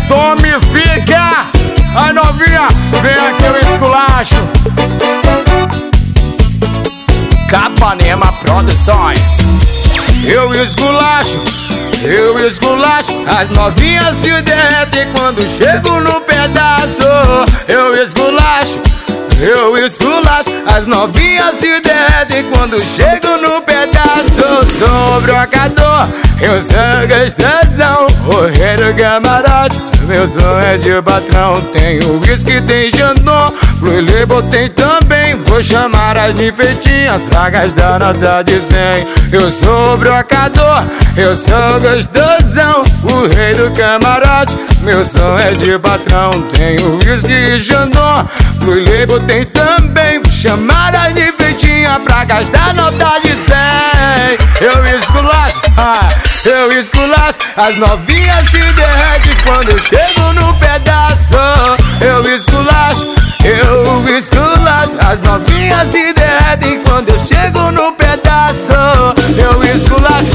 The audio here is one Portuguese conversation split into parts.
Tomifica. A novinha, vem aqui o esculacho. Capanema Produções. Eu esculacho as novinhas se derretem quando chego no pedaço. Eu esculacho as novinhas se derretem quando chego no pedaço. Sou brocador, eu sou gostosão, o rei do camarote, meu som é de patrão. Tem uísque, tem Xandão, pro label tem também. Vou chamar as ninfetinhas pra gastar nota de 100. Eu sou brocador, eu sou gostosão, o rei do camarote, meu som é de patrão. Tem uísque e Xandão, pro label tem também. Vou chamar as ninfetinhas pra gastar nota de 100. Eu esculacho, as novinhas se derretem quando eu chego no pedaço. Eu esculacho, as novinhas se derretem quando eu chego no pedaço. Eu esculacho,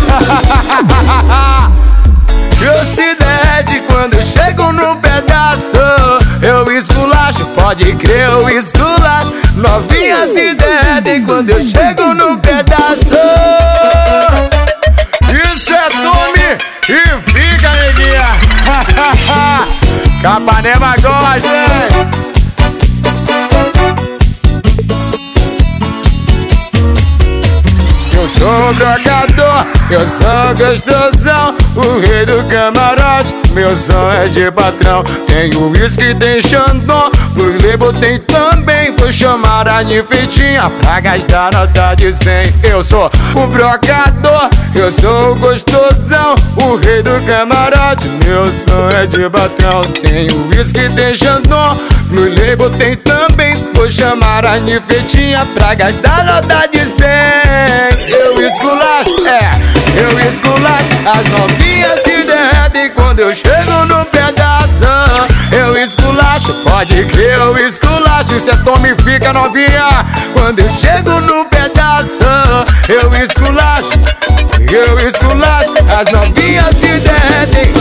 eu se derrete quando eu chego no pedaço. Eu esculacho, pode crer, eu esculacho. Novinhas se derretem quando eu chego no pedaço. Isso é Tome e fica, neguinha. Capanema gosta, hein? Eu sou brocador, eu sou gostosão, o rei do camarote, meu som é de patrão. Tem uísque, tem Xandão, pro label tem também. Vou chamar a ninfetinha pra gastar nota de 100. Eu sou o brocador, eu sou gostosão, o rei do camarote, meu som é de patrão. Tem uísque, tem Xandão, pro label tem também. Vou chamar a ninfetinha pra gastar nota de 100. Eu esculacho, as novinhas se derretem quando eu chego no pedaço. Eu esculacho, pode crer, eu esculacho. Isso é Tomifica, novinha, quando eu chego no pedaço. Eu esculacho, as novinhas se derretem.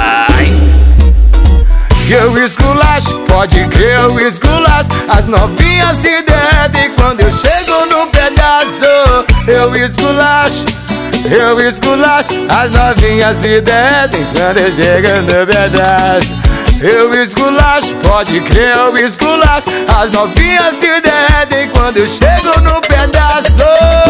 Eu esculacho, pode crer, eu esculacho. As novinhas se derretem quando eu chego no pedaço. Eu esculacho, as novinhas se derretem quando eu chego no pedaço. Eu esculacho, pode crer, eu esculacho. As novinhas se derretem quando eu chego no pedaço.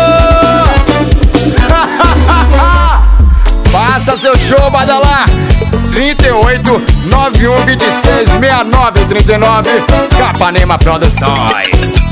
Faça seu show, badalar. 38 91 26 69 39. Capanema Produções.